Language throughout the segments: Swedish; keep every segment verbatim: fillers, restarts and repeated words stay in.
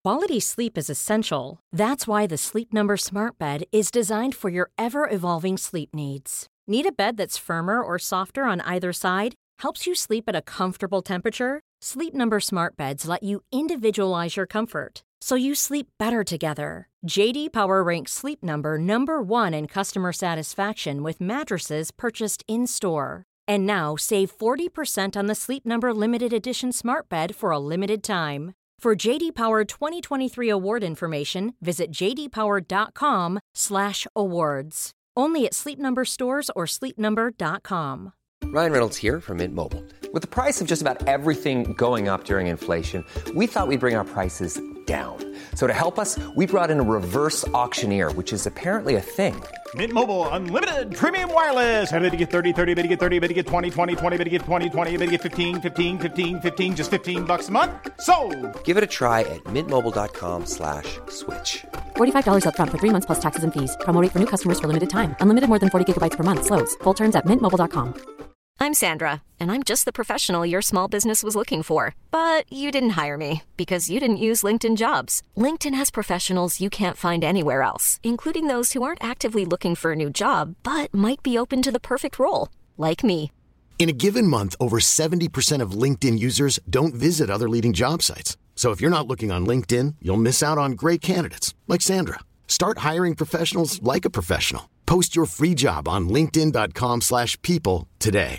Quality sleep is essential. That's why the Sleep Number Smart Bed is designed for your ever-evolving sleep needs. Need a bed that's firmer or softer on either side? Helps you sleep at a comfortable temperature? Sleep Number Smart Beds let you individualize your comfort, so you sleep better together. J D Power ranks Sleep Number number one in customer satisfaction with mattresses purchased in-store. And now, save forty percent on the Sleep Number Limited Edition Smart Bed for a limited time. For J D Power twenty twenty-three award information, visit j d power dot com slash awards. Only at Sleep Number stores or sleep number dot com. Ryan Reynolds here from Mint Mobile. With the price of just about everything going up during inflation, we thought we'd bring our prices down. So to help us, we brought in a reverse auctioneer, which is apparently a thing. Mint Mobile Unlimited Premium Wireless. How to get thirty, thirty, how to get thirty, how to get twenty, twenty, twenty, how to get twenty, twenty, how to get fifteen, fifteen, fifteen, fifteen, just fifteen bucks a month? Sold! Give it a try at mintmobile.com slash switch. forty-five dollars up front for three months plus taxes and fees. Promo rate for new customers for limited time. Unlimited more than forty gigabytes per month. Slows full terms at mint mobile dot com. I'm Sandra, and I'm just the professional your small business was looking for. But you didn't hire me because you didn't use LinkedIn Jobs. LinkedIn has professionals you can't find anywhere else, including those who aren't actively looking for a new job, but might be open to the perfect role, like me. In a given month, over seventy percent of LinkedIn users don't visit other leading job sites. So if you're not looking on LinkedIn, you'll miss out on great candidates, like Sandra. Start hiring professionals like a professional. Post your free job on linkedin dot com slash people today.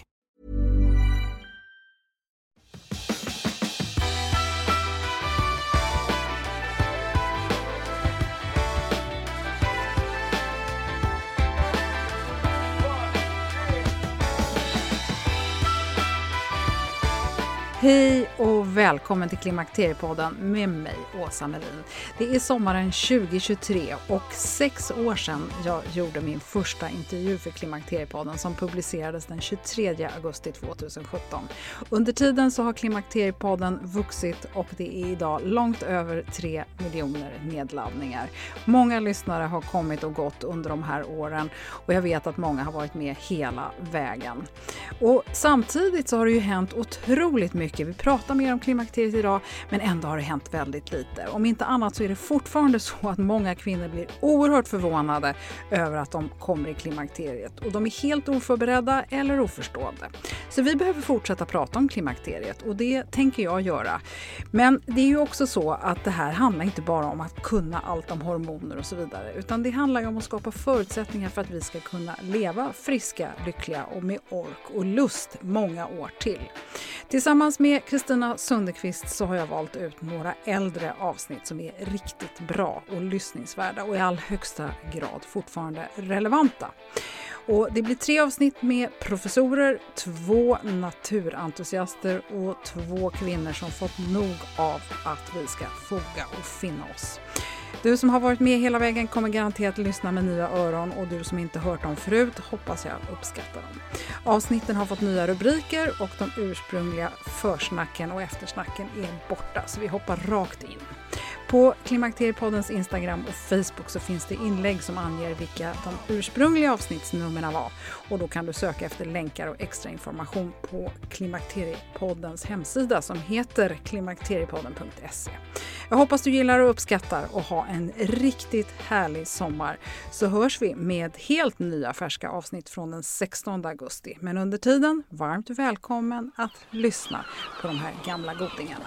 Hej och välkommen till Klimakteriepodden med mig, Åsa Melin. Det är sommaren tjugohundratjugotre och sex år sedan jag gjorde min första intervju för Klimakteriepodden som publicerades den tjugotredje augusti tjugohundrasjutton. Under tiden så har Klimakteriepodden vuxit och det är idag långt över tre miljoner nedladdningar. Många lyssnare har kommit och gått under de här åren och jag vet att många har varit med hela vägen. Och samtidigt så har det ju hänt otroligt mycket. Vi pratar mer om klimakteriet idag, men ändå har det hänt väldigt lite. Om inte annat så är det fortfarande så att många kvinnor blir oerhört förvånade över att de kommer i klimakteriet. Och de är helt oförberedda eller oförstående. Så vi behöver fortsätta prata om klimakteriet och det tänker jag göra. Men det är ju också så att det här handlar inte bara om att kunna allt om hormoner och så vidare. Utan det handlar ju om att skapa förutsättningar för att vi ska kunna leva friska, lyckliga och med ork och lust många år till. Tillsammans med Kristina Sundekvist så har jag valt ut några äldre avsnitt som är riktigt bra och lyssningsvärda och i all högsta grad fortfarande relevanta. Och det blir tre avsnitt med professorer, två naturentusiaster och två kvinnor som fått nog av att vi ska foga och finna oss. Du som har varit med hela vägen kommer garanterat lyssna med nya öron och du som inte hört dem förut hoppas jag uppskattar dem. Avsnitten har fått nya rubriker och de ursprungliga försnacken och eftersnacken är borta så vi hoppar rakt in. På Klimakteriepoddens Instagram och Facebook så finns det inlägg som anger vilka de ursprungliga avsnittsnumren var och då kan du söka efter länkar och extra information på Klimakteriepoddens hemsida som heter klimakteriepodden punkt se. Jag hoppas du gillar och uppskattar och ha en riktigt härlig sommar så hörs vi med helt nya färska avsnitt från den sextonde augusti. Men under tiden, varmt välkommen att lyssna på de här gamla godingarna.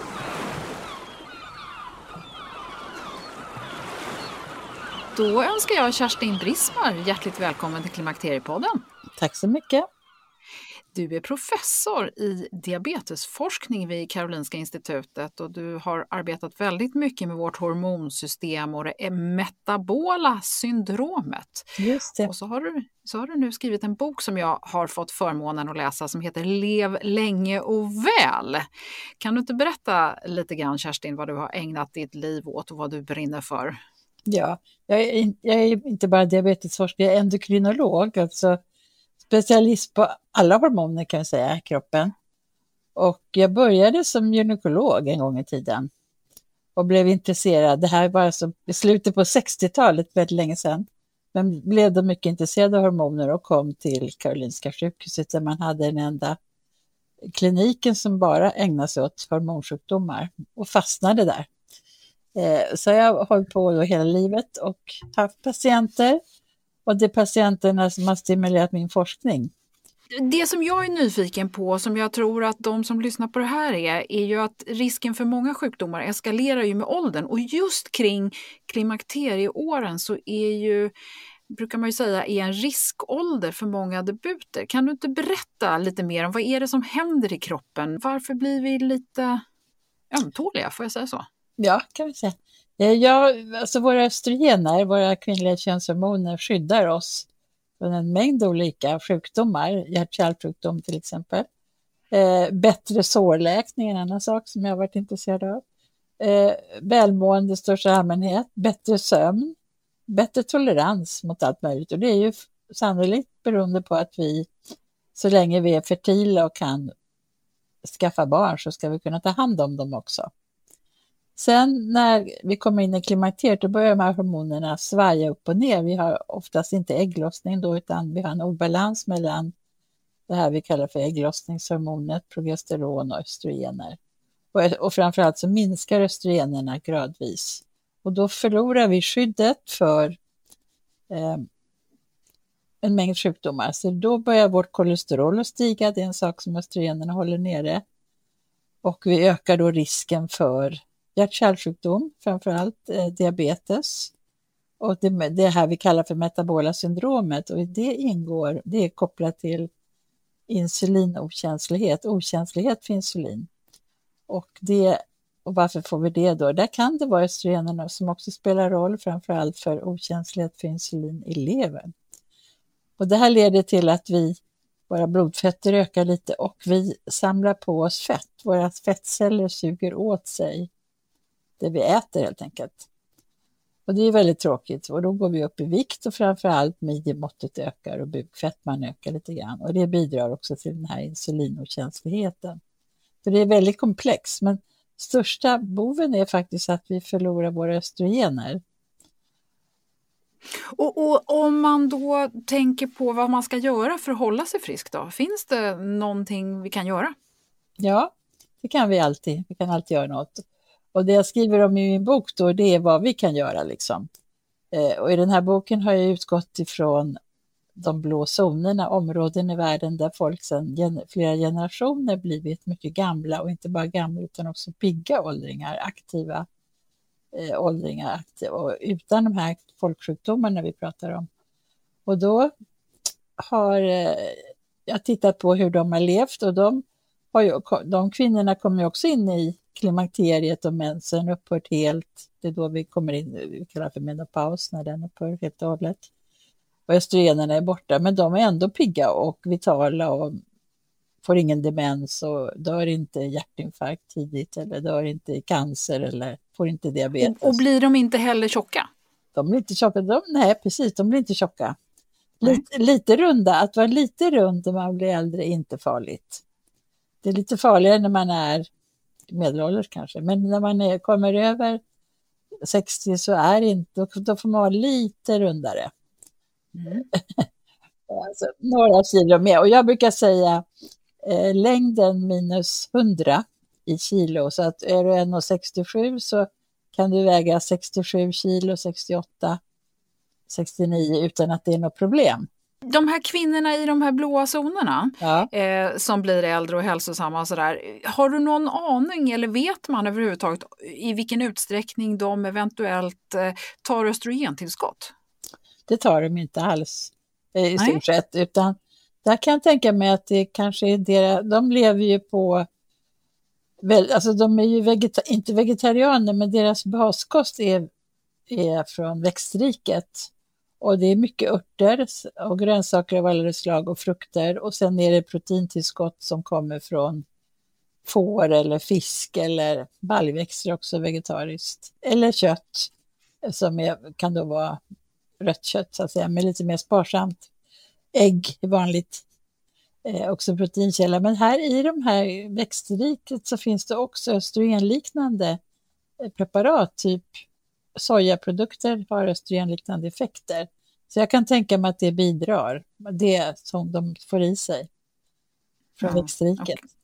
Då önskar jag Kerstin Brismar hjärtligt välkommen till Klimakteriepodden. Tack så mycket. Du är professor i diabetesforskning vid Karolinska institutet och du har arbetat väldigt mycket med vårt hormonsystem och det metabola syndromet. Just det. Och så har, du, så har du nu skrivit en bok som jag har fått förmånen att läsa som heter Lev länge och väl. Kan du inte berätta lite grann, Kerstin, vad du har ägnat ditt liv åt och vad du brinner för? Ja, jag är, jag är inte bara diabetesforskare, jag är endokrinolog, alltså specialist på alla hormoner kan jag säga i kroppen. Och jag började som gynekolog en gång i tiden och blev intresserad. Det här var alltså i slutet på sextiotalet, väldigt länge sedan. Men blev då mycket intresserad av hormoner och kom till Karolinska sjukhuset där man hade den enda kliniken som bara ägnade sig åt hormonsjukdomar och fastnade där. Eh, så jag har hållit på då hela livet och haft patienter. Och det är patienterna som har stimulerat min forskning. Det som jag är nyfiken på, som jag tror att de som lyssnar på det här är, är ju att risken för många sjukdomar eskalerar ju med åldern. Och just kring klimakterieåren så är ju, brukar man ju säga, är en riskålder för många debuter. Kan du inte berätta lite mer om vad är det som händer i kroppen? Varför blir vi lite ömtåliga, får jag säga så? Ja, kan vi säga. Ja, alltså våra östrogener, våra kvinnliga könshormoner skyddar oss från en mängd olika sjukdomar, hjärt-kärlsjukdom till exempel. Eh, bättre sårläkning är en annan sak som jag har varit intresserad av. Eh, välmående i största allmänhet, bättre sömn, bättre tolerans mot allt möjligt. Och det är ju sannolikt beroende på att vi, så länge vi är fertila och kan skaffa barn, så ska vi kunna ta hand om dem också. Sen när vi kommer in i klimakteriet, då börjar de här hormonerna svaja upp och ner. Vi har oftast inte ägglossning då, utan vi har en obalans mellan det här vi kallar för ägglossningshormonet, progesteron och östrogener. Och, och framförallt så minskar östrogenerna gradvis. Och då förlorar vi skyddet för eh, en mängd sjukdomar. Så då börjar vårt kolesterol att stiga, det är en sak som östrogenerna håller nere. Och vi ökar då risken för hjärt-kärlsjukdom, framförallt eh, diabetes. Och det, det här vi kallar för metabola syndromet, och det ingår, det är kopplat till insulinokänslighet, okänslighet för insulin. Och, det, och varför får vi det då? Där kan det vara östrogenerna som också spelar roll, framförallt för okänslighet för insulin i levern. Och det här leder till att vi, våra blodfetter ökar lite och vi samlar på oss fett. Våra fettceller suger åt sig det vi äter helt enkelt. Och det är väldigt tråkigt, och då går vi upp i vikt och framförallt midjemåttet ökar och bukfettman ökar lite grann. Och det bidrar också till den här insulinokänsligheten. Så det är väldigt komplext, men största boven är faktiskt att vi förlorar våra östrogener. Och, och om man då tänker på vad man ska göra för att hålla sig frisk då, finns det någonting vi kan göra? Ja, det kan vi alltid. Vi kan alltid göra något. Och det jag skriver om i min bok då, det är vad vi kan göra liksom. Eh, och i den här boken har jag utgått ifrån de blå zonerna, områden i världen där folk sedan gen- flera generationer blivit mycket gamla, och inte bara gamla utan också pigga åldringar, aktiva eh, åldringar, aktiva, och utan de här folksjukdomarna vi pratar om. Och då har eh, jag tittat på hur de har levt, och de, har ju, de kvinnorna kommer ju också in i klimakteriet och mensen upphört helt. Det är då vi kommer in, vi kallar för menopaus, när den upphör helt och hållet. Och östrogenerna är borta, men de är ändå pigga och vitala och får ingen demens och dör inte hjärtinfarkt tidigt, eller dör inte i cancer, eller får inte diabetes. Och, och blir de inte heller tjocka? De blir inte tjocka, de, nej precis, de blir inte tjocka. Lite, lite runda, att vara lite rund när man blir äldre är inte farligt. Det är lite farligare när man är medelålders kanske, men när man är, kommer över sextio så är det inte, då, då får man vara lite rundare. Mm. Alltså, några kilo mer, och jag brukar säga eh, längden minus hundra i kilo, så att är du en komma sextiosju så kan du väga sextiosju kilo, sextioåtta, sextionio utan att det är något problem. De här kvinnorna i de här blåa zonerna, ja. eh, som blir äldre och hälsosamma och sådär, har du någon aning eller vet man överhuvudtaget i vilken utsträckning de eventuellt eh, tar östrogentillskott? Det tar de inte alls eh, i stort sett, utan där kan jag tänka mig att det kanske är deras, de lever ju på, alltså de är ju vegeta, inte vegetarianer, men deras baskost är, är från växtriket. Och det är mycket örter och grönsaker av alla slag och frukter. Och sen är det proteintillskott som kommer från får eller fisk eller baljväxter, också vegetariskt. Eller kött som är, kan då vara rött kött så att säga, men lite mer sparsamt. Ägg är vanligt, eh, också proteinkälla. Men här i de här växtriket så finns det också östrogenliknande preparat, typ sojaprodukter har östrogenliknande effekter. Så jag kan tänka mig att det bidrar, det som de får i sig från ja, växtriket.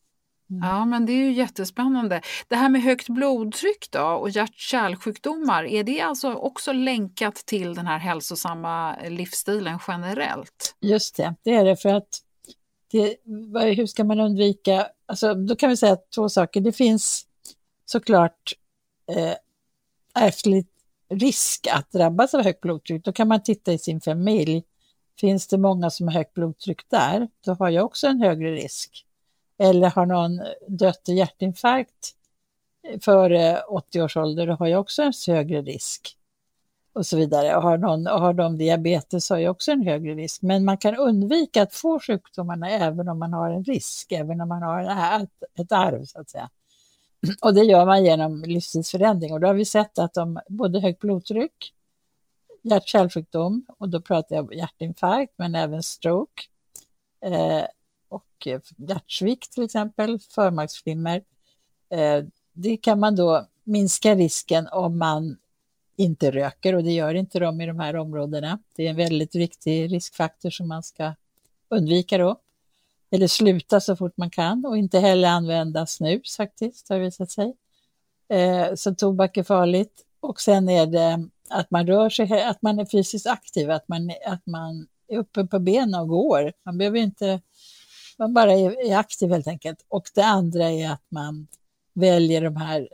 Ja, men det är ju jättespännande. Det här med högt blodtryck då och hjärt-kärlsjukdomar, är det alltså också länkat till den här hälsosamma livsstilen generellt? Just det, det är det, för att det, hur ska man undvika, alltså då kan vi säga två saker. Det finns såklart eh, ärftlig risk att drabbas av högt blodtryck. Då kan man titta i sin familj. Finns det många som har högt blodtryck där, då har jag också en högre risk. Eller har någon dött i hjärtinfarkt före åttio års ålder, då har jag också en högre risk. Och så vidare. Och har, någon, och har de diabetes så har jag också en högre risk. Men man kan undvika att få sjukdomarna även om man har en risk, även om man har ett, ett arv så att säga. Och det gör man genom livsstilsförändring. Och då har vi sett att de både högt blodtryck, hjärt-kärlsjukdom, och då pratar jag om hjärtinfarkt men även stroke, eh, och hjärtsvikt till exempel, förmaksflimmer. Eh, det kan man då minska risken om man inte röker, och det gör inte de i de här områdena. Det är en väldigt viktig riskfaktor som man ska undvika då. Eller sluta så fort man kan, och inte heller använda snus faktiskt, har det visat sig. Eh, så tobak är farligt. Och sen är det att man rör sig, att man är fysiskt aktiv, att man, att man är uppe på benen och går. Man behöver inte, man bara är, är aktiv helt enkelt. Och det andra är att man väljer de här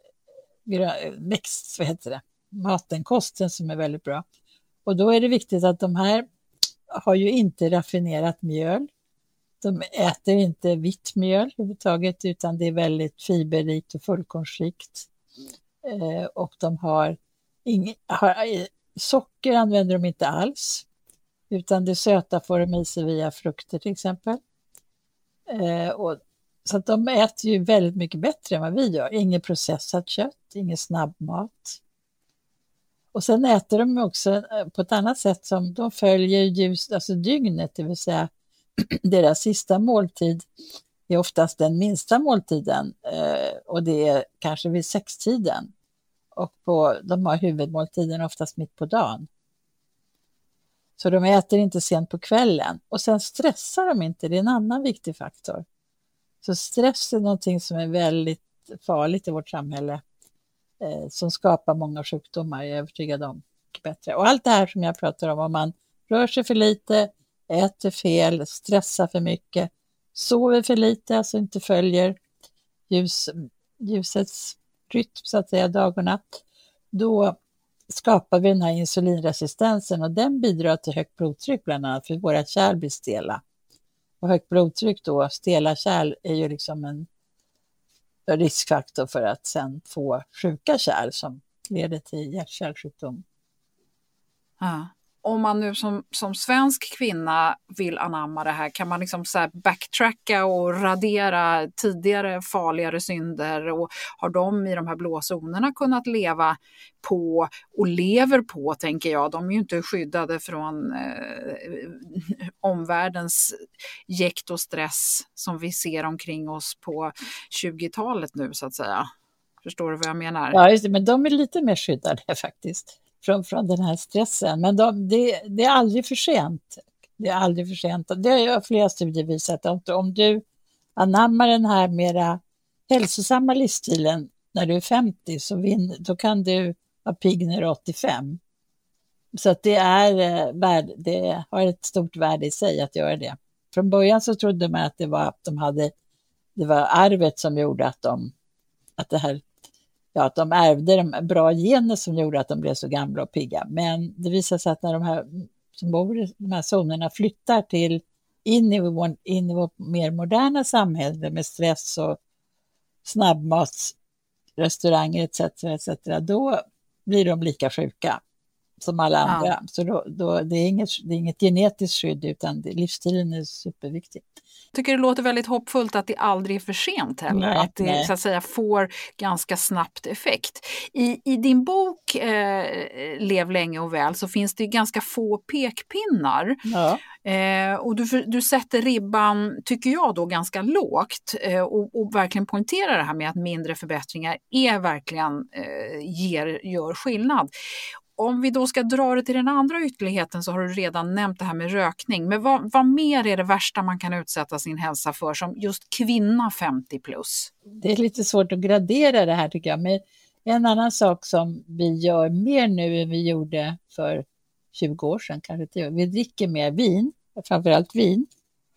växt, vad heter det? maten, kosten som är väldigt bra. Och då är det viktigt att de här har ju inte raffinerat mjöl. De äter inte vitt mjöl överhuvudtaget, utan det är väldigt fiberrikt och fullkornsrikt. Eh, och de har, ing, har socker använder de inte alls, utan det söta får de i sig via frukter till exempel. Eh, och, så att de äter ju väldigt mycket bättre än vad vi gör. Inget processat kött, ingen snabbmat. Och sen äter de också på ett annat sätt, som de följer ljus, alltså dygnet, det vill säga deras sista måltid är oftast den minsta måltiden, eh, och det är kanske vid sextiden. Och på, de har huvudmåltiden oftast mitt på dagen. Så de äter inte sent på kvällen. Och sen stressar de inte, det är en annan viktig faktor. Så stress är någonting som är väldigt farligt i vårt samhälle, eh, som skapar många sjukdomar, jag är övertygad om. Bättre. Och allt det här som jag pratar om, om man rör sig för lite, äter fel, stressar för mycket, sover för lite, alltså inte följer ljus, ljusets rytm så att säga, dag och natt, då skapar vi den här insulinresistensen, och den bidrar till högt blodtryck bland annat, för våra kärl blir stela. Och högt blodtryck då, stela kärl, är ju liksom en riskfaktor för att sen få sjuka kärl som leder till hjärt-kärlsjukdom. Ja. Om man nu som, som svensk kvinna vill anamma det här, kan man liksom så här backtracka och radera tidigare farligare synder, och har de i de här blåzonerna kunnat leva på och lever på, tänker jag. De är ju inte skyddade från eh, omvärldens jäkt och stress som vi ser omkring oss på tjugotalet nu så att säga. Förstår du vad jag menar? Ja, just det, men de är lite mer skyddade faktiskt. Från, från den här stressen. Men de, det, det är aldrig för sent. Det är aldrig för sent. Det har flera studier visat. Om, om du anammar den här mera hälsosamma livsstilen när du är femtio, så vin, då kan du vara pigg när du är åttiofem. Så att det, är, det har ett stort värde i sig att göra det. Från början så trodde man att det var, att de hade, det var arvet som gjorde att de, att det här Ja, att de ärvde de bra gener som gjorde att de blev så gamla och pigga. Men det visar sig att när de här som bor i de här zonerna flyttar till in i, in i vårt mer moderna samhälle med stress och snabbmatsrestauranger et cetera et cetera, då blir de lika sjuka som alla andra. Ja. Så då, då, det, är inget, det är inget genetiskt skydd, utan det, livsstilen är superviktig. Jag tycker det låter väldigt hoppfullt att det aldrig är för sent heller. Nej, att det nej. så att säga får ganska snabbt effekt. I, i din bok eh, Lev länge och väl så finns det ganska få pekpinnar. Ja. Eh, och du, du sätter ribban, tycker jag då, ganska lågt eh, och, och verkligen poängterar det här med att mindre förbättringar är verkligen eh, ger, gör skillnad. om vi då ska dra det till den andra ytterligheten så har du redan nämnt det här med rökning. Men vad, vad mer är det värsta man kan utsätta sin hälsa för som just kvinna femtio plus? Det är lite svårt att gradera det här tycker jag. Men en annan sak som vi gör mer nu än vi gjorde för tjugo år sedan, kanske tio år. Vi dricker mer vin, framförallt vin.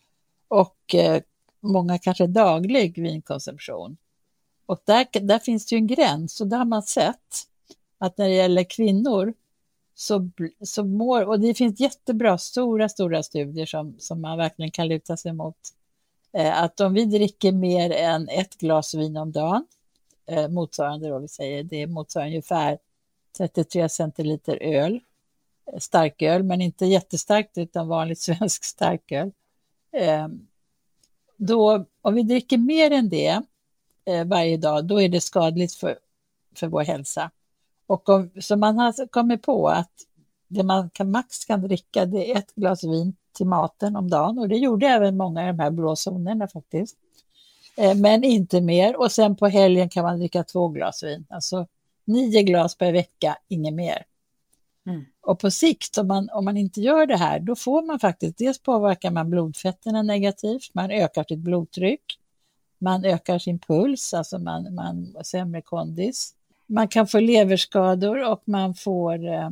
Och eh, många kanske daglig vinkonsumtion. Och där, där finns det ju en gräns. Och där har man sett att när det gäller kvinnor så, så mår, och det finns jättebra stora, stora studier som, som man verkligen kan luta sig mot. Eh, att om vi dricker mer än ett glas vin om dagen, eh, motsvarande då vi säger, det motsvarar ungefär trettiotre centiliter öl, eh, starköl, men inte jättestarkt utan vanligt svensk starköl. Eh, då, om vi dricker mer än det eh, varje dag, då är det skadligt för, för vår hälsa. Och om, så man har kommit på att det man kan, max kan dricka det är ett glas vin till maten om dagen. Och det gjorde även många i de här blå zonerna faktiskt. Eh, men inte mer. Och sen på helgen kan man dricka två glas vin. Alltså nio glas per vecka, inget mer. Mm. Och på sikt, om man, om man inte gör det här, då får man faktiskt, dels påverkar man blodfetterna negativt. Man ökar sitt blodtryck. Man ökar sin puls, alltså man, man har sämre kondis. Man kan få leverskador och man får eh,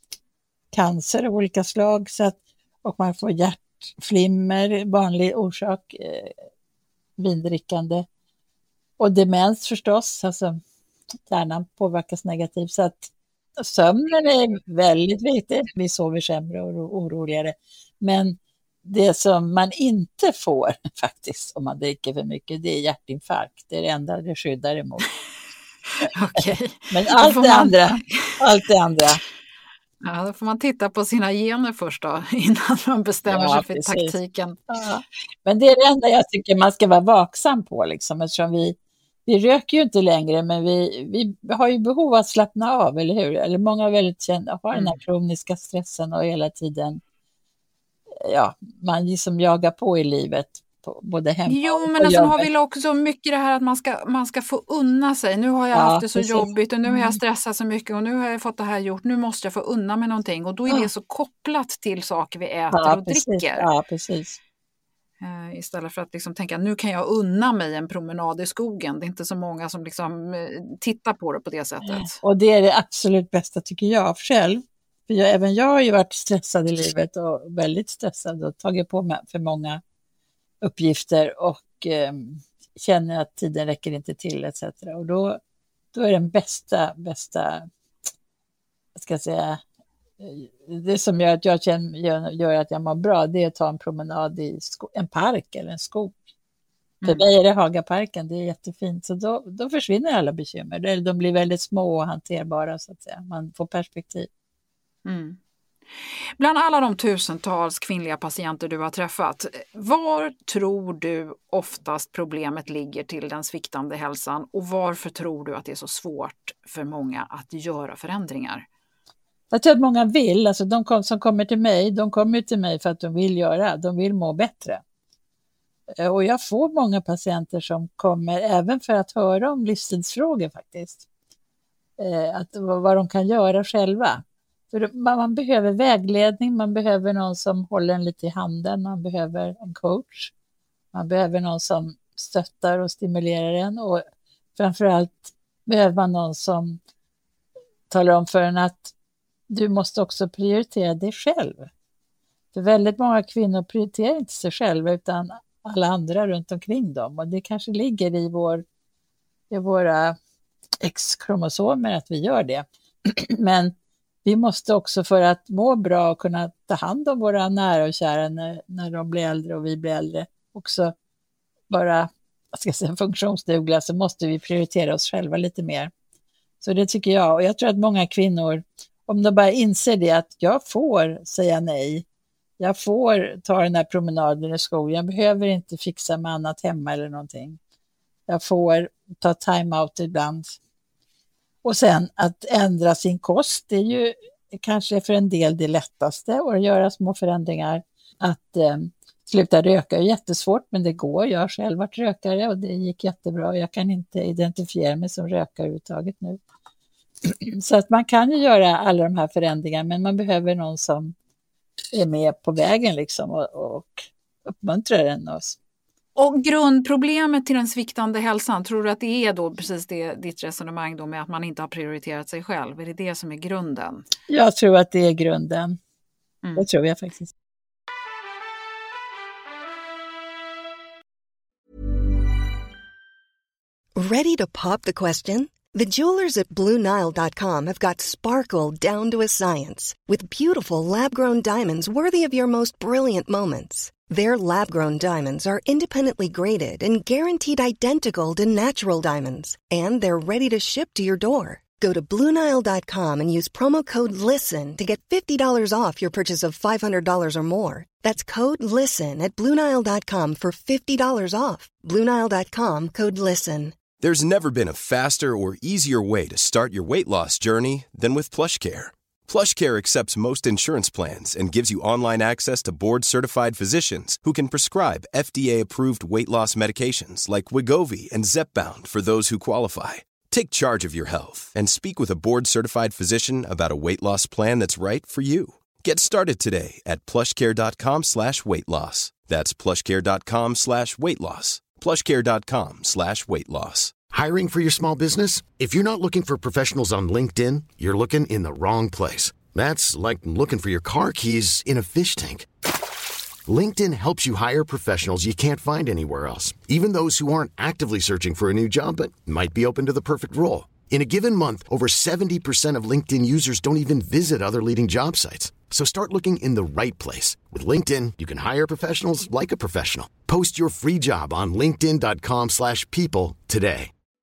cancer av olika slag. Så att, och man får hjärtflimmer, vanlig orsak, eh, vindrickande. Och demens förstås, alltså hjärnan påverkas negativt. Så att sömnen är väldigt viktig. Vi sover sämre och oroligare. Men det som man inte får faktiskt om man dricker för mycket, det är hjärtinfarkt. Det är det enda det skyddar emot. Okej. Men allt det man... andra, allt det andra. Ja, då får man titta på sina gener först då, innan man bestämmer ja, sig för precis. taktiken. Ja. Men det är det enda jag tycker man ska vara vaksam på, liksom, eftersom vi, vi röker ju inte längre, men vi, vi har ju behov att slappna av, eller hur? Eller många väldigt kända har mm. den här kroniska stressen och hela tiden, ja, man liksom jagar på i livet. Både hemma jo, men alltså, har vi också mycket det här att man ska, man ska få unna sig. Nu har jag ja, haft det så precis. jobbigt och nu har jag stressat så mycket och nu har jag fått det här gjort. Nu måste jag få unna mig någonting och då är ja. det så kopplat till saker vi äter ja, och precis. dricker. Ja, precis. Uh, istället för att liksom tänka nu kan jag unna mig en promenad i skogen. Det är inte så många som liksom uh, tittar på det på det sättet. Och det är det absolut bästa tycker jag själv. För jag, även jag har ju varit stressad i livet och väldigt stressad och tagit på mig för många uppgifter och eh, känner att tiden räcker inte till et cetera. Och då, då är den bästa, bästa, jag ska säga, det som gör att jag känner, gör, gör att jag mår bra, det är att ta en promenad i sko- en park eller en skog. Mm. För mig är det Hagaparken, det är jättefint. Så då, då försvinner alla bekymmer. Eller de blir väldigt små och hanterbara så att säga. Man får perspektiv. Mm. Bland alla de tusentals kvinnliga patienter du har träffat, var tror du oftast problemet ligger till den sviktande hälsan och varför tror du att det är så svårt för många att göra förändringar? Jag tror att många vill, alltså de kom, som kommer till mig, de kommer till mig för att de vill göra, de vill må bättre. Och jag får många patienter som kommer även för att höra om livsstilsfrågor faktiskt. Att, vad de kan göra själva. Man behöver vägledning, man behöver någon som håller en lite i handen, man behöver en coach, man behöver någon som stöttar och stimulerar en och framförallt behöver man någon som talar om för en att du måste också prioritera dig själv. För väldigt många kvinnor prioriterar inte sig själva utan alla andra runt omkring dem och det kanske ligger i, vår, i våra X-kromosomer att vi gör det. Men vi måste också för att må bra och kunna ta hand om våra nära och kära när, när de blir äldre och vi blir äldre också vara jag ska säga, funktionsdugliga så måste vi prioritera oss själva lite mer. Så det tycker jag och jag tror att många kvinnor om de bara inser det att jag får säga nej, jag får ta den här promenaden i skogen, jag behöver inte fixa med annat hemma eller någonting. Jag får ta time out ibland. Och sen att ändra sin kost, det är ju kanske för en del det lättaste att göra små förändringar. Att eh, sluta röka är jättesvårt men det går. Jag har själv varit rökare och det gick jättebra. Jag kan inte identifiera mig som rökare överhuvudtaget nu. Så att man kan ju göra alla de här förändringarna, men man behöver någon som är med på vägen liksom och, och uppmuntrar en. Och... och grundproblemet till den sviktande hälsan, tror du att det är då precis det, ditt resonemang då med att man inte har prioriterat sig själv? Är det det som är grunden? Jag tror att det är grunden. Mm. Det tror jag faktiskt. Ready to pop the question? The jewelers at Blue Nile dot com have got sparkle down to a science with beautiful lab-grown diamonds worthy of your most brilliant moments. Their lab-grown diamonds are independently graded and guaranteed identical to natural diamonds, and they're ready to ship to your door. Go to Blue Nile dot com and use promo code LISTEN to get fifty dollars off your purchase of five hundred dollars or more. That's code LISTEN at Blue Nile dot com for fifty dollars off. Blue Nile dot com, code LISTEN. There's never been a faster or easier way to start your weight loss journey than with PlushCare. PlushCare accepts most insurance plans and gives you online access to board-certified physicians who can prescribe F D A-approved weight loss medications like Wegovy and Zepbound for those who qualify. Take charge of your health and speak with a board-certified physician about a weight loss plan that's right for you. Get started today at plushcare.com slash weight loss. That's plushcare.com slash weight loss. plushcare.com slash weight loss. Hiring for your small business? If you're not looking for professionals on LinkedIn, you're looking in the wrong place. That's like looking for your car keys in a fish tank. LinkedIn helps you hire professionals you can't find anywhere else, even those who aren't actively searching for a new job but might be open to the perfect role. In a given month, over seventy percent of LinkedIn users don't even visit other leading job sites. So start looking in the right place. With LinkedIn, you can hire professionals like a professional. Post your free job on linkedin dot com slash people today.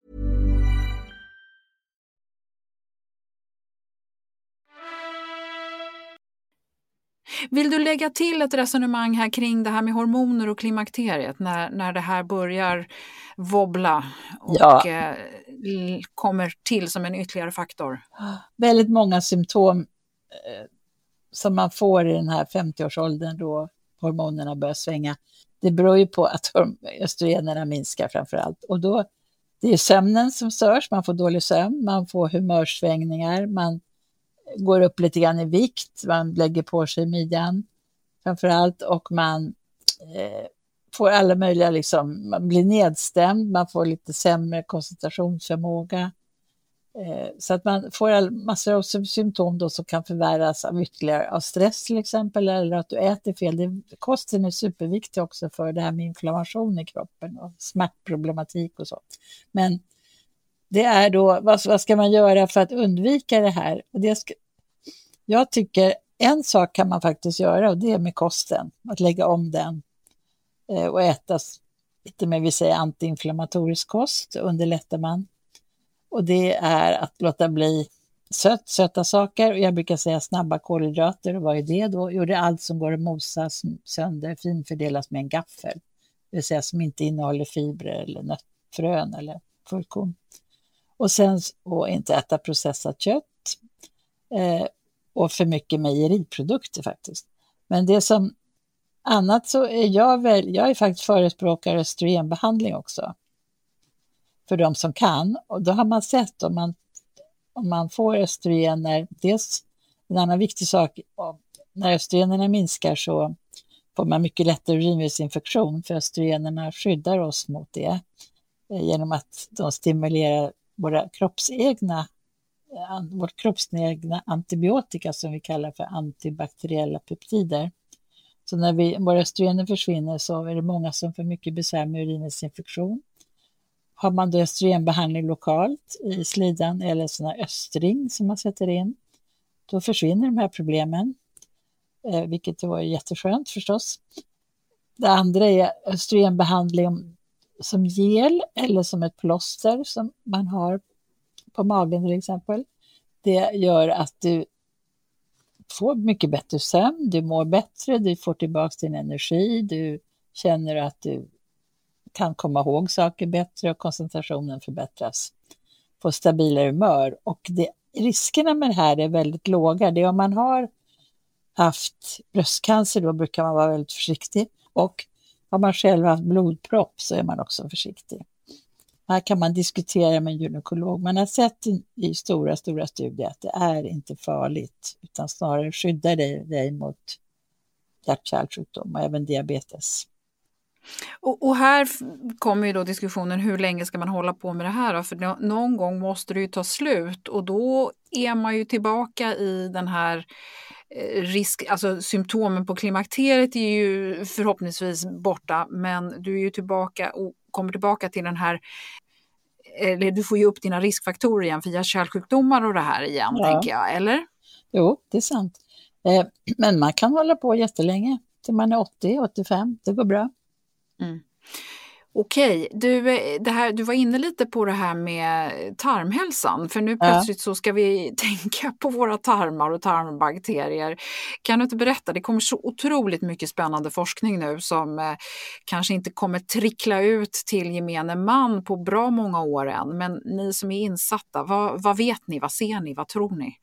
Vill du lägga till ett resonemang här kring det här med hormoner och klimakteriet när, när det här börjar wobbla och ja. eh, kommer till som en ytterligare faktor? Väldigt många symptom eh, som man får i den här femtio-årsåldern då hormonerna börjar svänga. Det beror ju på att östrogenerna minskar framför allt. Och då, det är sömnen som störs, man får dålig sömn, man får humörsvängningar, man går upp lite grann i vikt, man lägger på sig midjan framför allt och man eh, får alla möjliga, liksom, man blir nedstämd, man får lite sämre koncentrationsförmåga. Eh, så att man får all, massor av symptom då som kan förvärras av ytterligare av stress till exempel, eller att du äter fel. Det, kosten är superviktig också för det här med inflammation i kroppen och smärtproblematik och sånt. Men det är då, vad, vad ska man göra för att undvika det här? Och det ska, jag tycker en sak kan man faktiskt göra, och det är med kosten. Att lägga om den eh, och äta lite mer, vi säger antiinflammatorisk kost, underlättar man. Och det är att låta bli sött, söta saker. Och jag brukar säga snabba kolhydrater. Och vad är det då? Jo, det är allt som går att mosa sönder, finfördelas med en gaffel. Det vill säga som inte innehåller fibrer eller nötfrön eller fullkorn. Och sen och inte äta processat kött eh, och för mycket mejeriprodukter faktiskt. Men det som annat så är jag väl, jag är faktiskt förespråkare östrogenbehandling också. För de som kan. Och då har man sett om man, om man får östrogener, dels en annan viktig sak, när östrogenerna minskar så får man mycket lättare urinvägsinfektion, för östrogenerna skyddar oss mot det eh, genom att de stimulerar våra kroppsegna, vårt kroppsegna antibiotika som vi kallar för antibakteriella peptider. Så när vi, våra östrogener försvinner så är det många som får mycket besvär med urinvägsinfektion. Har man då östrogenbehandling lokalt i slidan eller såna östring som man sätter in, då försvinner de här problemen, eh, vilket var jätteskönt förstås. Det andra är östrogenbehandling som gel eller som ett plåster som man har på magen till exempel. Det gör att du får mycket bättre sömn, du mår bättre, du får tillbaka din energi, du känner att du kan komma ihåg saker bättre och koncentrationen förbättras. Får stabilare humör. Och det, riskerna med det här är väldigt låga. Det är om man har haft bröstcancer, då brukar man vara väldigt försiktig. Och har man själv haft blodpropp så är man också försiktig. här kan man diskutera med en gynekolog. Man har sett i, i stora, stora studier att det är inte farligt, utan snarare skyddar dig, dig mot hjärt-kärlsjukdom och även diabetes. Och, och här kommer ju då diskussionen, hur länge ska man hålla på med det här då? För no- någon gång måste det ju ta slut, och då är man ju tillbaka i den här eh, risk, alltså symptomen på klimakteriet är ju förhoppningsvis borta, men du är ju tillbaka och kommer tillbaka till den här, eller du får ju upp dina riskfaktorer igen för hjärt-kärlsjukdomar och det här igen, Ja. tänker jag, eller? Jo, det är sant. Eh, men man kan hålla på jättelänge, till man är åttio åttiofem, det går bra. Mm. Okej, du, det här, du var inne lite på det här med tarmhälsan, för nu plötsligt ja. så ska vi tänka på våra tarmar och tarmbakterier. Kan du inte berätta, det kommer så otroligt mycket spännande forskning nu som eh, kanske inte kommer trickla ut till gemene man på bra många år än, men ni som är insatta, vad, vad vet ni, vad ser ni, vad tror ni?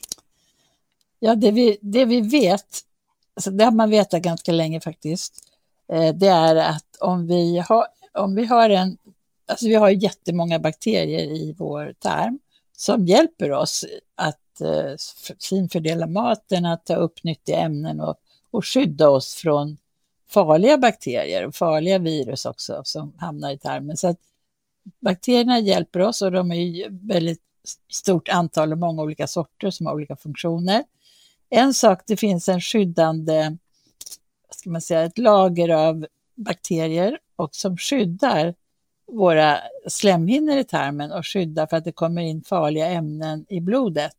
Ja, det vi, det vi vet, alltså det har man vetat ganska länge faktiskt, eh, det är att om vi har Om vi har en, alltså vi har jättemånga bakterier i vår tarm som hjälper oss att eh, finfördela maten, att ta upp nyttiga ämnen och, och skydda oss från farliga bakterier och farliga virus också som hamnar i tarmen. Så att bakterierna hjälper oss, och de är ju väldigt stort antal och många olika sorter som har olika funktioner. En sak, det finns en skyddande, vad ska man säga, ett lager av bakterier och som skyddar våra slemhinnor i tarmen och skyddar för att det kommer in farliga ämnen i blodet.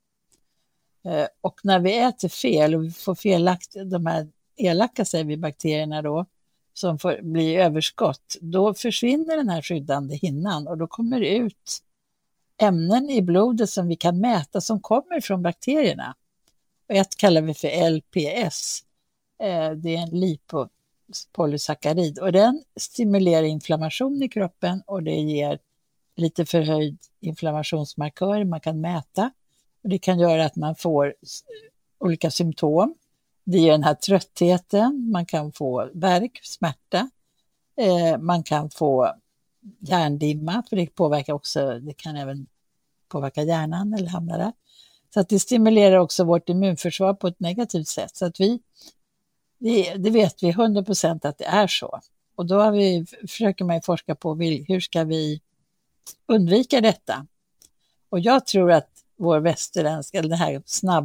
Eh, och när vi äter fel och vi får felakt, de här elaka, säger vi, bakterierna då, som får bli överskott, då försvinner den här skyddande hinnan och då kommer det ut ämnen i blodet som vi kan mäta som kommer från bakterierna. Och ett kallar vi för L P S. Eh, det är en lipo polysackarid, och den stimulerar inflammation i kroppen och det ger lite förhöjd inflammationsmarkörer man kan mäta, och det kan göra att man får olika symptom. Det ger den här tröttheten, man kan få värk, smärta, eh, man kan få hjärndimma, för det påverkar också, det kan även påverka hjärnan eller hamna där. Så att det stimulerar också vårt immunförsvar på ett negativt sätt, så att vi Det, det vet vi hundra procent att det är så. Och då har vi, försöker man forska på hur ska vi undvika detta. Och jag tror att vår västerländska, eller den här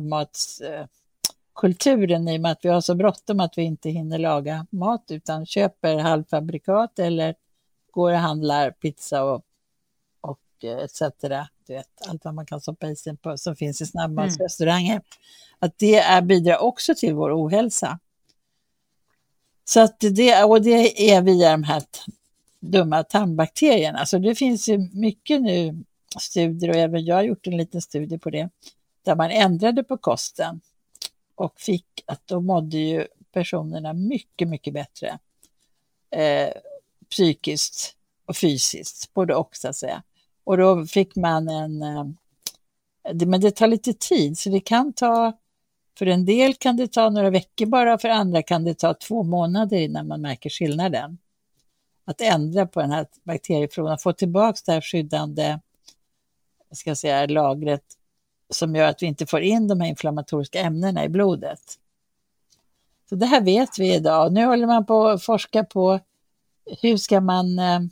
snabbmatskulturen, i och med att vi har så bråttom att vi inte hinner laga mat utan köper halvfabrikat eller går och handlar pizza och, och et cetera. Du vet, allt vad man kan stoppa i sig på som finns i snabbmatsrestauranger. Mm. Att det är, bidrar också till vår ohälsa. Så att det, och det är via de här dumma tarmbakterierna. Så det finns ju mycket nu studier, och även jag har gjort en liten studie på det, där man ändrade på kosten och fick att då mådde ju personerna mycket, mycket bättre eh, psykiskt och fysiskt, både och så att säga. Och då fick man en, eh, det, men det tar lite tid, så det kan ta, för en del kan det ta några veckor bara, för andra kan det ta två månader innan man märker skillnaden. Att ändra på den här bakteriefloran, få tillbaka det här skyddande, jag ska säga, lagret som gör att vi inte får in de här inflammatoriska ämnena i blodet. Så det här vet vi idag. Nu håller man på att forska på hur ska man,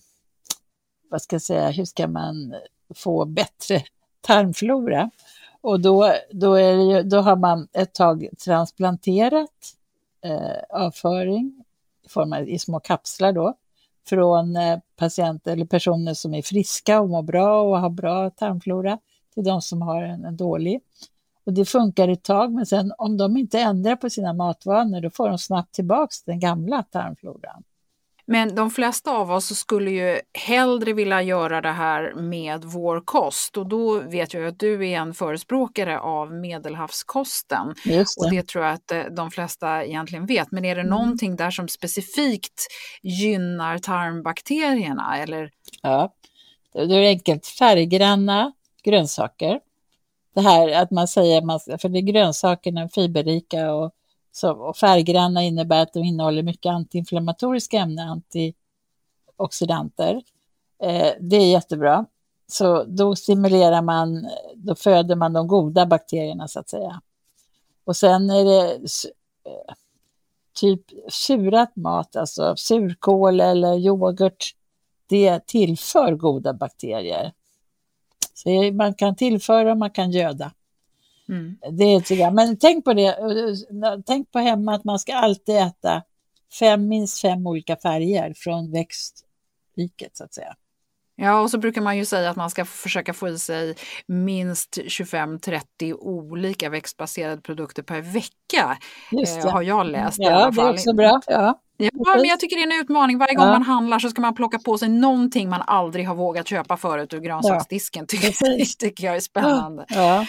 vad ska jag säga, hur ska man få bättre tarmflora. Och då, då, är det ju, då har man ett tag transplanterat eh, avföring i, form av, i små kapslar då, från eh, patienter eller personer som är friska och mår bra och har bra tarmflora till de som har en, en dålig. Och det funkar ett tag, men sen om de inte ändrar på sina matvanor, då får de snabbt tillbaka den gamla tarmfloran. Men de flesta av oss skulle ju hellre vilja göra det här med vår kost. Och då vet jag att du är en förespråkare av medelhavskosten. Just det. Och det tror jag att de flesta egentligen vet. Men är det mm. någonting där som specifikt gynnar tarmbakterierna? Eller? Ja, det är enkelt. Färggranna grönsaker. Det här att man säger, för det är grönsakerna fiberrika och Så, och färggranna innebär att de innehåller mycket antiinflammatoriska ämnen, antioxidanter. Eh, det är jättebra. Så då stimulerar man, då föder man de goda bakterierna så att säga. Och sen är det eh, typ surat mat, alltså surkål eller yoghurt, det tillför goda bakterier. Så man kan tillföra och man kan göda. Mm. Det är tycker men tänk på det, tänk på hemma att man ska alltid äta fem, minst fem olika färger från växtriket så att säga. Ja, och så brukar man ju säga att man ska försöka få i sig minst tjugofem till trettio olika växtbaserade produkter per vecka. Just det. Eh, har jag läst. Ja, i alla fall. Det är också bra. Ja. Ja, men jag tycker det är en utmaning. Varje gång ja. man handlar så ska man plocka på sig någonting man aldrig har vågat köpa förut ur grönsaksdisken. Ja. Tycker, tycker jag är spännande. Ja.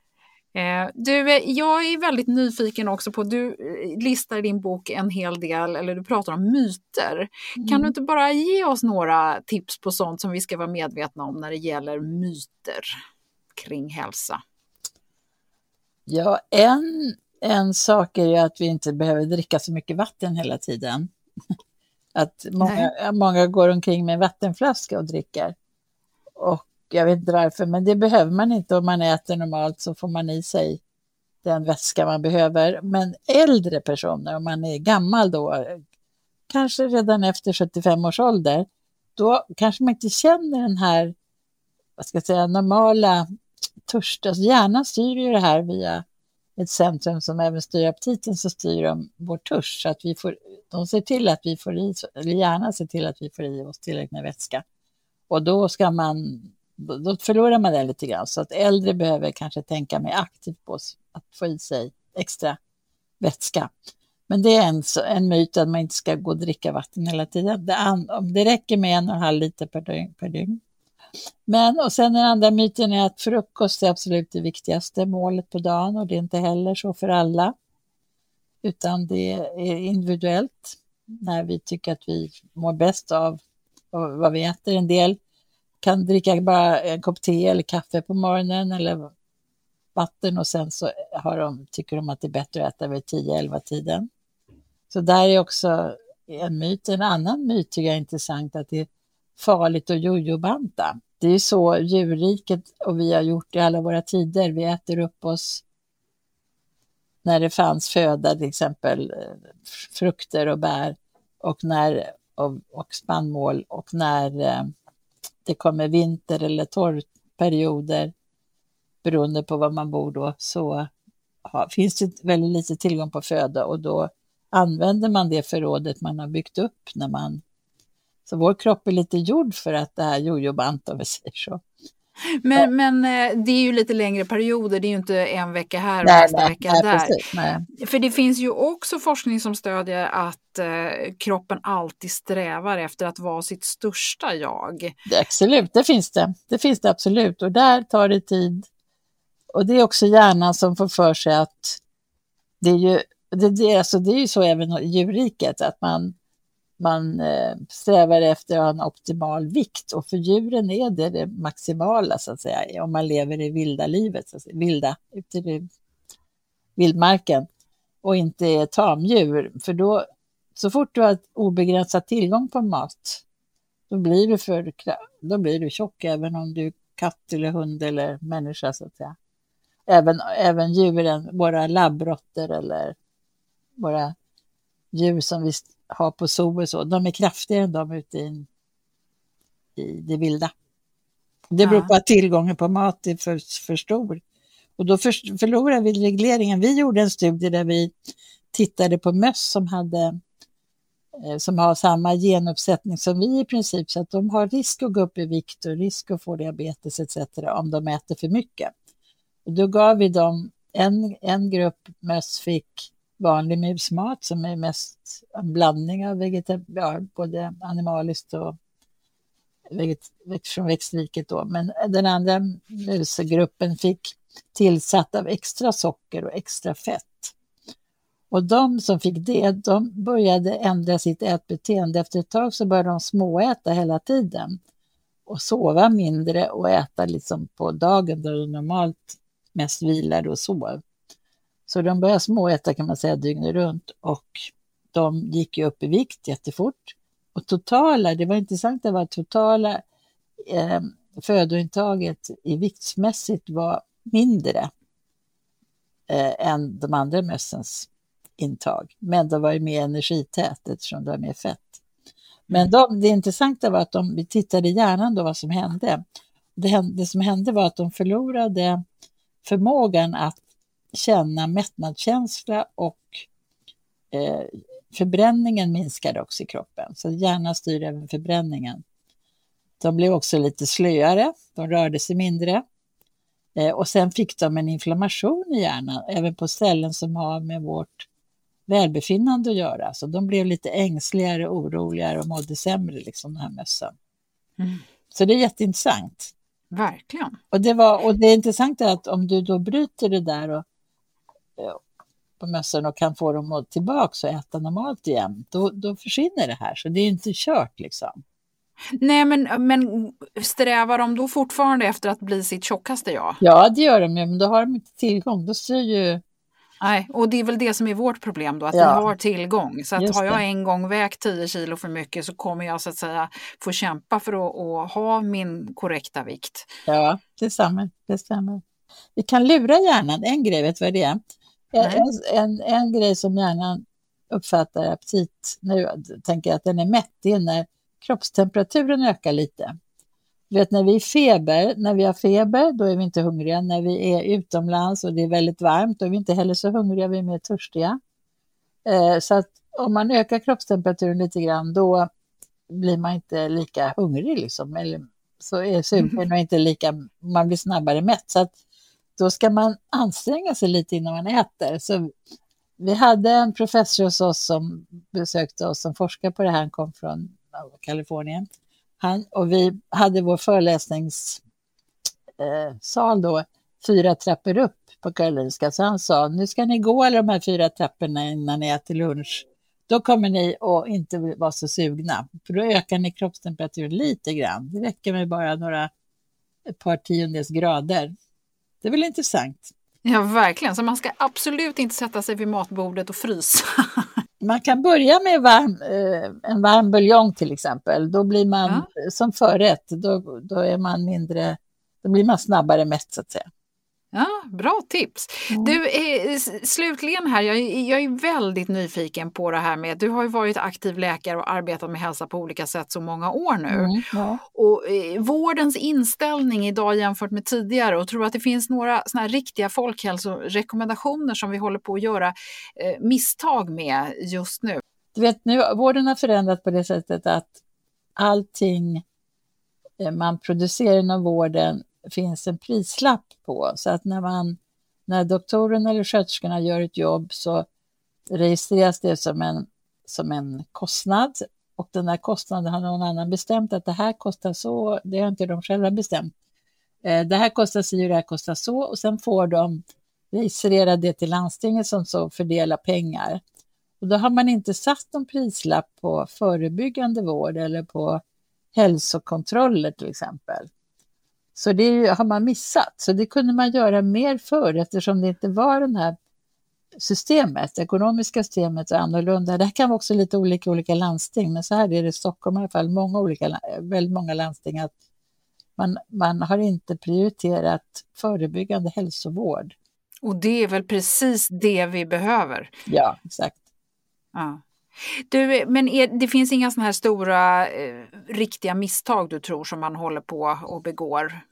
Du, jag är väldigt nyfiken också på, du listar i din bok en hel del, eller du pratar om myter. Mm. Kan du inte bara ge oss några tips på sånt som vi ska vara medvetna om när det gäller myter kring hälsa? Ja, en, en sak är ju att vi inte behöver dricka så mycket vatten hela tiden. Att många, många går omkring med en vattenflaska och dricker. Och jag vet inte varför, men det behöver man inte om man äter normalt, så får man i sig den vätska man behöver. Men äldre personer, om man är gammal då, kanske redan efter sjuttiofem års ålder, då kanske man inte känner den här, vad ska jag säga, normala törst. Alltså hjärnan styr ju det här via ett centrum som även styr aptiten, så styr de vår törst. Så att vi får, de ser till att vi får i, eller hjärnan ser till att vi får i oss tillräckligt med vätska. Och då ska man då förlorar man det lite grann. Så att äldre behöver kanske tänka mer aktivt på att få i sig extra vätska. Men det är en, en myt att man inte ska gå och dricka vatten hela tiden. Det, an, det räcker med en och en halv liter per dygn, per dygn. Men, och sen den andra myten är att frukost är absolut det viktigaste målet på dagen. Och det är inte heller så för alla. Utan det är individuellt. När vi tycker att vi mår bäst av vad vi äter. En del kan dricka bara en kopp te eller kaffe på morgonen eller vatten, och sen så har de, tycker de att det är bättre att äta vid tio elva tiden. Så där är också en myt. En annan myt tycker jag är intressant, att det är farligt att jojobanta. Det är så djurriket och vi har gjort i alla våra tider. Vi äter upp oss när det fanns föda, till exempel frukter och bär och, när, och, och spannmål, och när eh, det kommer vinter eller torrperioder, beroende på var man bor då, så ja, finns det väldigt lite tillgång på föda, och då använder man det förrådet man har byggt upp när man, så vår kropp är lite gjord för att det här jojobant, om vi säger så. Men, ja. men det är ju lite längre perioder, det är ju inte en vecka här och nej, nästa nej, vecka nej, där. Precis, nej. För det finns ju också forskning som stödjer att eh, kroppen alltid strävar efter att vara sitt största jag. Det, absolut, det finns det. Det finns det absolut, och där tar det tid. Och det är också hjärnan som får för sig att det är ju, det, det, alltså det är ju så även i djurriket, att man Man eh, strävar efter att ha en optimal vikt, och för djuren är det det maximala så att säga, om man lever i vilda livet, så att säga, vilda, ute i vildmarken och inte är tamdjur. För då, så fort du har obegränsad tillgång på mat, då blir du, för, då blir du tjock, även om du är katt eller hund eller människa så att säga. Även, även djuren, våra labbrotter eller våra djur som vi har på zoo och så, de är kraftigare än de ute i, i det vilda. Det beror på att tillgången på mat är för, för stor. Och då för, förlorar vi regleringen. Vi gjorde en studie där vi tittade på möss som hade som har samma genuppsättning som vi i princip, så att de har risk att gå upp i vikt och risk att få diabetes et cetera om de äter för mycket. Och då gav vi dem, en, en grupp möss fick vanlig musmat som är mest en blandning av vegetar- ja, både animaliskt och veget- från växtriket då. Men den andra musgruppen fick tillsatt av extra socker och extra fett. Och de som fick det, de började ändra sitt ätbeteende. Efter ett tag så började de småäta hela tiden och sova mindre och äta liksom på dagen då de normalt mest vilar och sov. Så de började småäta kan man säga dygnet runt, och de gick ju upp i vikt jättefort. Och totala, det var intressant, det var totala eh, födointaget i viktsmässigt var mindre eh, än de andra mössens intag. Men det var ju mer energität eftersom det var mer fett. Men de, det intressanta var att de, vi tittade i hjärnan då vad som hände. Det, hände. det som hände var att de förlorade förmågan att känna mättnadskänsla och eh, förbränningen minskade också i kroppen. Så hjärnan styr även förbränningen. De blev också lite slöare, de rörde sig mindre. Eh, och sen fick de en inflammation i hjärnan, även på ställen som har med vårt välbefinnande att göra. Så de blev lite ängsligare, oroligare och mådde sämre, liksom, den här mössen. Mm. Så det är jätteintressant. Verkligen. Och det, var, och det intressanta är att om du då bryter det där och, på mössen och kan få dem att tillbaka och äta normalt igen, då, då försvinner det här. Så det är inte kört liksom. Nej, men, men strävar de då fortfarande efter att bli sitt tjockaste jag? Ja, det gör de ju, men då har de inte tillgång. Då ser ju... Nej, och det är väl det som är vårt problem då, att ja. vi har tillgång. Så att har jag en gång vägt tio kilo för mycket så kommer jag så att säga få kämpa för att, att ha min korrekta vikt. Ja, det stämmer, det stämmer. Vi kan lura hjärnan, en grej, vet du vad det är? En, en, en grej som hjärnan uppfattar aptit, nu tänker jag att den är mätt, det är när kroppstemperaturen ökar lite. Du vet, när vi är feber, när vi har feber, då är vi inte hungriga. När vi är utomlands och det är väldigt varmt, då är vi inte heller så hungriga, vi är mer törstiga. Eh, så att om man ökar kroppstemperaturen lite grann, då blir man inte lika hungrig liksom. Eller så är sugen och inte lika, man blir snabbare mätt. Så att då ska man anstränga sig lite innan man äter. Så vi hade en professor hos oss som besökte oss, som forskar på det här, han kom från Kalifornien. Han, och vi hade vår föreläsningssal eh, då fyra trappor upp på Karolinska. Så han sa, nu ska ni gå alla de här fyra trapporna innan ni äter lunch. Då kommer ni att inte vara så sugna. För då ökar ni kroppstemperaturen lite grann. Det räcker med bara några, ett par tiondels grader. Det är väl intressant? Ja, verkligen. Så man ska absolut inte sätta sig vid matbordet och frysa. Man kan börja med varm, eh, en varm buljong till exempel. Då blir man ja. som förrätt. Då, då är man mindre, då blir man snabbare mätt så att säga. Ja, bra tips. Mm. Du, eh, slutligen här, jag, jag är väldigt nyfiken på det här med, du har ju varit aktiv läkare och arbetat med hälsa på olika sätt så många år nu. Mm, ja. Och eh, vårdens inställning idag jämfört med tidigare, och tror att det finns några såna här riktiga folkhälsorekommendationer som vi håller på att göra eh, misstag med just nu? Du vet, nu vården har förändrats på det sättet att allting eh, man producerar inom vården finns en prislapp på, så att när man när doktorn eller sköterskorna gör ett jobb så registreras det som en, som en kostnad, och den här kostnaden har någon annan bestämt att det här kostar så, det har inte de själva bestämt. Eh, det här kostar så och det här kostar så, och sen får de registrera det till landstinget som så fördelar pengar. Och då har man inte satt någon prislapp på förebyggande vård eller på hälsokontroller till exempel. Så det har man missat. Så det kunde man göra mer för, eftersom det inte var det här systemet, ekonomiska systemet är annorlunda. Det här kan vara också lite olika olika landsting, men så här är det i Stockholm i alla fall, många olika, väldigt många landsting, att man, man har inte prioriterat förebyggande hälsovård. Och det är väl precis det vi behöver. Ja, exakt. Ja. Du, men är, det finns inga såna här stora eh, riktiga misstag du tror som man håller på och begår?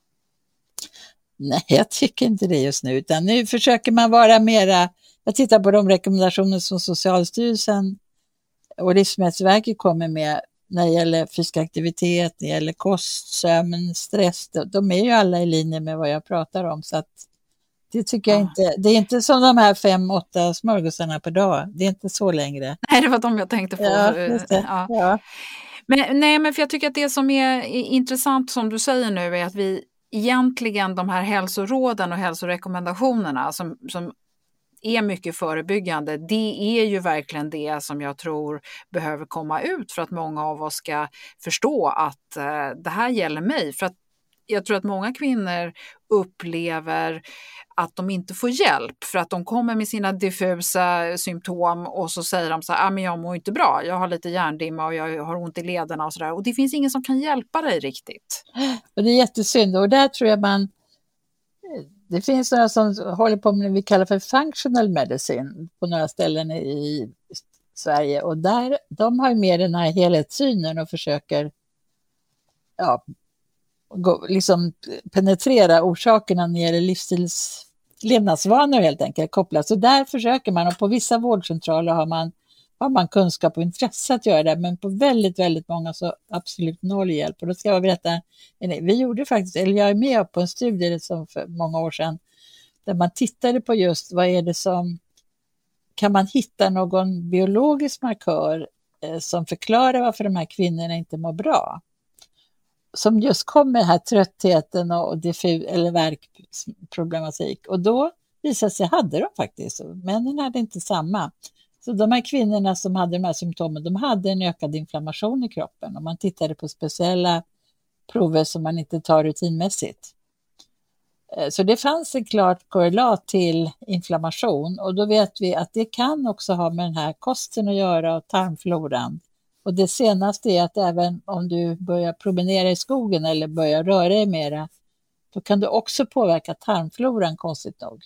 Nej, jag tycker inte det just nu, utan nu försöker man vara mera, jag tittar på de rekommendationer som Socialstyrelsen och Livsmedelsverket kommer med när det gäller fysisk aktivitet, när det gäller kost, sömn, stress, de är ju alla i linje med vad jag pratar om, så att det tycker jag inte, det är inte som de här fem, åtta smörgåsarna per dag, det är inte så längre. Nej, det var de jag tänkte på. Ja, just det. Ja. Ja. Men, nej, men för jag tycker att det som är intressant som du säger nu är att vi egentligen de här hälsoråden och hälsorekommendationerna som, som är mycket förebyggande, det är ju verkligen det som jag tror behöver komma ut för att många av oss ska förstå att eh, det här gäller mig. För att jag tror att många kvinnor upplever att de inte får hjälp för att de kommer med sina diffusa symptom och så säger de så här, ah, men jag mår inte bra, jag har lite hjärndimma och jag har ont i lederna och sådär. Och det finns ingen som kan hjälpa dig riktigt. Och det är jättesynd, och där tror jag man, det finns några som håller på med det vi kallar för functional medicine på några ställen i Sverige, och där, de har ju mer den här helhetssynen och försöker ja, gå, liksom penetrera orsakerna när det gäller livsstils, levnadsvanor helt enkelt kopplat. Så där försöker man, och på vissa vårdcentraler har man, har man kunskap och intresse att göra det, men på väldigt, väldigt många så absolut noll hjälp. Och då ska jag berätta, vi gjorde faktiskt, eller jag är med på en studie som för många år sedan, där man tittade på just vad är det som, kan man hitta någon biologisk markör eh, som förklarar varför de här kvinnorna inte mår bra? Som just kom med här tröttheten och diffus eller värkproblematik. Och då visade sig, hade de faktiskt, männen hade inte samma. Så de här kvinnorna som hade de här symptomen, de hade en ökad inflammation i kroppen. Och man tittade på speciella prover som man inte tar rutinmässigt. Så det fanns en klart korrelat till inflammation, och då vet vi att det kan också ha med den här kosten att göra och tarmfloran. Och det senaste är att även om du börjar promenera i skogen eller börjar röra dig mera, då kan du också påverka tarmfloran konstigt nog.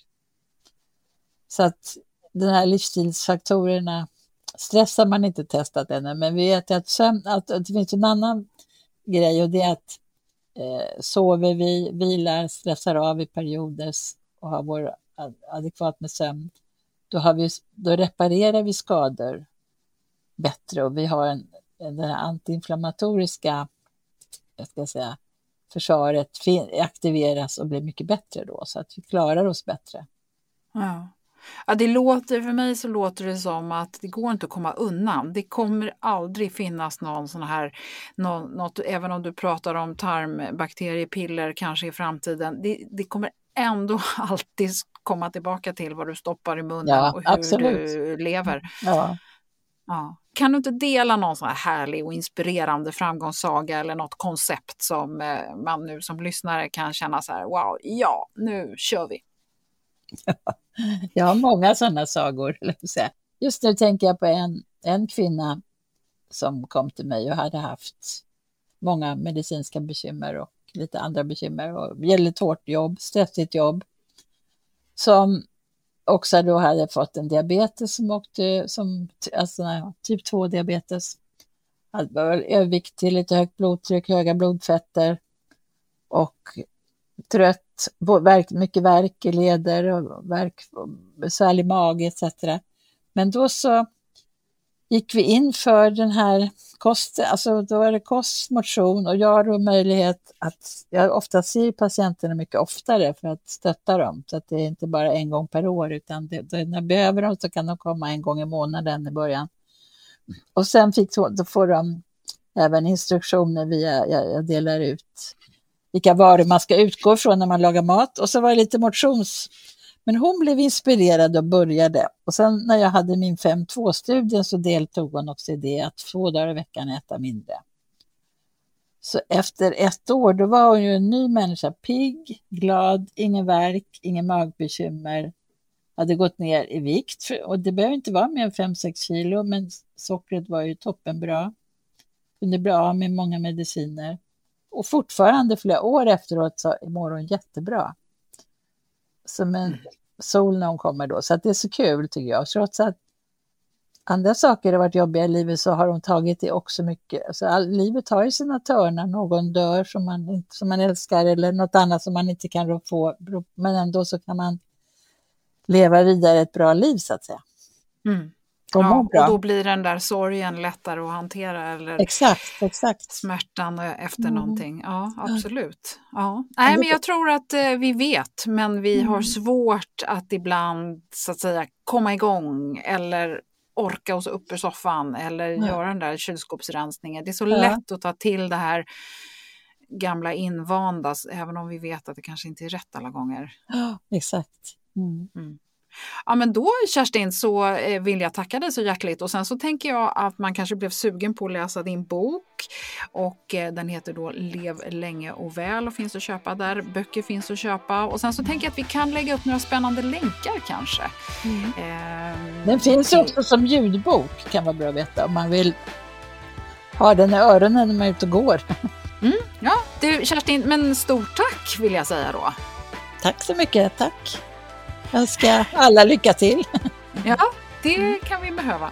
Så att den här livsstilsfaktorerna, stress har man inte testat ännu, men vi vet att, sömn, att det finns en annan grej, och det är att eh, sover vi, vilar, stressar av i perioder och har vår adekvat med sömn, då, har vi, då reparerar vi skador bättre, och vi har en, en, den här antiinflammatoriska, jag ska säga, försvaret aktiveras och blir mycket bättre då, så att vi klarar oss bättre. Ja. Ja, det låter, för mig så låter det som att det går inte att komma undan. Det kommer aldrig finnas någon sån här, någon, något, även om du pratar om tarmbakteriepiller kanske i framtiden, det, det kommer ändå alltid komma tillbaka till vad du stoppar i munnen, ja, och hur absolut. Du lever. Ja. Ja. Kan du inte dela någon sån här härlig och inspirerande framgångssaga eller något koncept som eh, man nu som lyssnare kan känna så här, wow, ja, nu kör vi. Jag har många sådana sagor. Just nu tänker jag på en, en kvinna som kom till mig och hade haft många medicinska bekymmer och lite andra bekymmer och väldigt hårt jobb, stressigt jobb, som också då hade fått en diabetes som åkte, som, alltså nej, typ två diabetes, hade övervikt till lite högt blodtryck, höga blodfetter och trött, verk, mycket värk i leder och värk, besvärlig mage et cetera. Men då så gick vi in för den här kosten, alltså då var det kost, motion, och jag har då möjlighet att, jag ofta ser patienterna mycket oftare för att stötta dem, så att det är inte bara en gång per år, utan det, då, när jag behöver dem så kan de komma en gång i månaden i början. Och sen fick, då får de även instruktioner via, jag, jag delar ut vilka varor man ska utgå från när man lagar mat, och så var det lite motions. Men hon blev inspirerad och började. Och sen när jag hade min fem två-studien så deltog hon också i det, att två dagar i veckan äta mindre. Så efter ett år då var hon ju en ny människa, pigg, glad, ingen värk, ingen magbekymmer. Hade gått ner i vikt, och det behöver inte vara mer än fem sex kilo, men sockret var ju toppenbra. Kunde bli av med många mediciner. Och fortfarande flera år efteråt så mår hon jättebra. Som en sol när hon kommer då. Så att det är så kul tycker jag. Trots att andra saker har varit jobbiga i livet så har hon tagit det också mycket. Alltså, all, livet har ju sina törnar. Någon dör som man, som man älskar eller något annat som man inte kan få. Men ändå så kan man leva vidare ett bra liv så att säga. Mm. Ja, och då blir den där sorgen lättare att hantera, eller exakt, exakt. smärtan efter mm. någonting. Ja, absolut. Ja. Nej, men jag tror att eh, vi vet, men vi mm. har svårt att ibland så att säga komma igång eller orka oss upp ur soffan eller ja. göra den där kylskåpsrensningen. Det är så ja. lätt att ta till det här gamla invanda, även om vi vet att det kanske inte är rätt alla gånger. Ja, exakt. Mm. Mm. Ja, men då Kerstin så vill jag tacka dig så hjärtligt och sen så tänker jag att man kanske blev sugen på att läsa din bok och den heter då Lev länge och väl och finns att köpa där. Böcker finns att köpa och sen så tänker jag att vi kan lägga upp några spännande länkar kanske. Mm. Eh, den finns till... också som ljudbok kan vara bra att veta om man vill ha den i öronen när man är ute och går. Mm, ja, du Kerstin, men stort tack vill jag säga då. Tack så mycket, tack. Jag önskar alla lycka till. Ja, det kan vi behöva.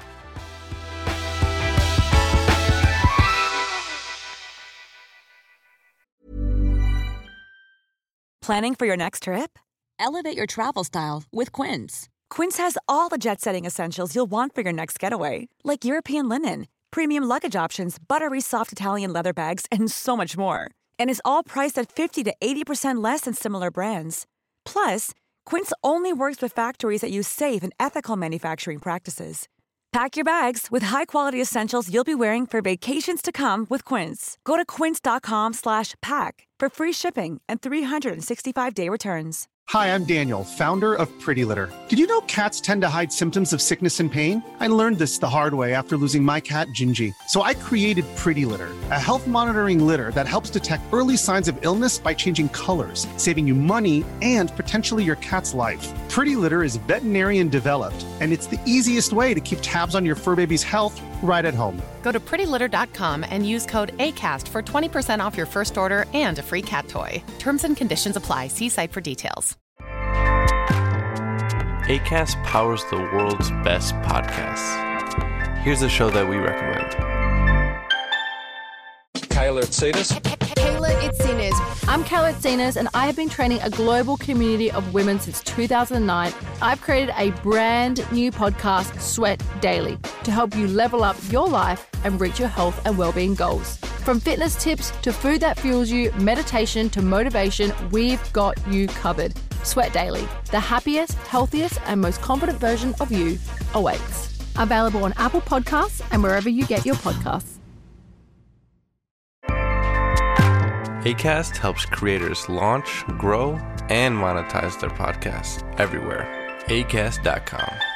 Planning for your next trip? Elevate your travel style with Quince. Quince has all the jet-setting essentials you'll want for your next getaway, like European linen, premium luggage options, buttery soft Italian leather bags, and so much more. And is all priced at fifty to eighty percent less than similar brands. Plus, Quince only works with factories that use safe and ethical manufacturing practices. Pack your bags with high-quality essentials you'll be wearing for vacations to come with Quince. Go to quince.com slash pack for free shipping and three sixty-five day returns. Hi, I'm Daniel, founder of Pretty Litter. Did you know cats tend to hide symptoms of sickness and pain? I learned this the hard way after losing my cat, Gingy. So I created Pretty Litter, a health monitoring litter that helps detect early signs of illness by changing colors, saving you money and potentially your cat's life. Pretty Litter is veterinarian developed, and it's the easiest way to keep tabs on your fur baby's health right at home. Go to pretty litter dot com and use code ACAST for twenty percent off your first order and a free cat toy. Terms and conditions apply. See site for details. Acast powers the world's best podcasts. Here's a show that we recommend. Kayla Itsinas. Kayla Itsinas. I'm Kayla Itsinas, and I have been training a global community of women since two thousand nine. I've created a brand new podcast, Sweat Daily, to help you level up your life and reach your health and well-being goals. From fitness tips to food that fuels you, meditation to motivation, we've got you covered. Sweat Daily, the happiest, healthiest, and most confident version of you awaits. Available on Apple Podcasts and wherever you get your podcasts. Acast helps creators launch, grow, and monetize their podcasts everywhere. acast dot com.